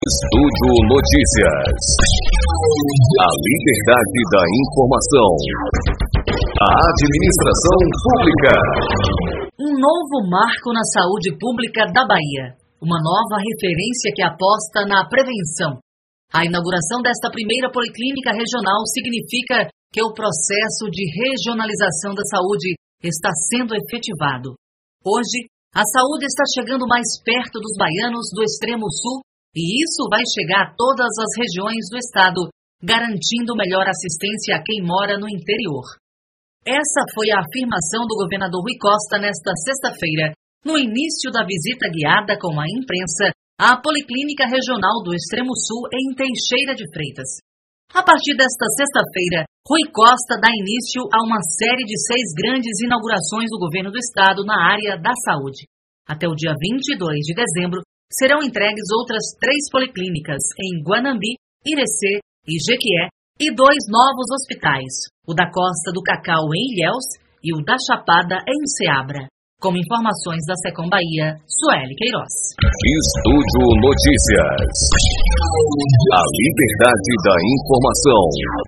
Estúdio Notícias. A liberdade da informação. A administração pública. Um novo marco na saúde pública da Bahia. Uma nova referência que aposta na prevenção. A inauguração desta primeira policlínica regional significa que o processo de regionalização da saúde está sendo efetivado. Hoje, a saúde está chegando mais perto dos baianos do extremo sul e isso vai chegar a todas as regiões do estado, garantindo melhor assistência a quem mora no interior. Essa foi a afirmação do governador Rui Costa nesta sexta-feira, no início da visita guiada com a imprensa à Policlínica Regional do Extremo Sul em Teixeira de Freitas. A partir desta sexta-feira, Rui Costa dá início a uma série de 6 grandes inaugurações do governo do estado na área da saúde. Até o dia 22 de dezembro, serão entregues outras 3 policlínicas em Guanambi, Irecê e Jequié e 2 novos hospitais, o da Costa do Cacau em Ilhéus e o da Chapada em Ceabra. Com informações da Secom Bahia, Sueli Queiroz. Estúdio Notícias. A liberdade da informação.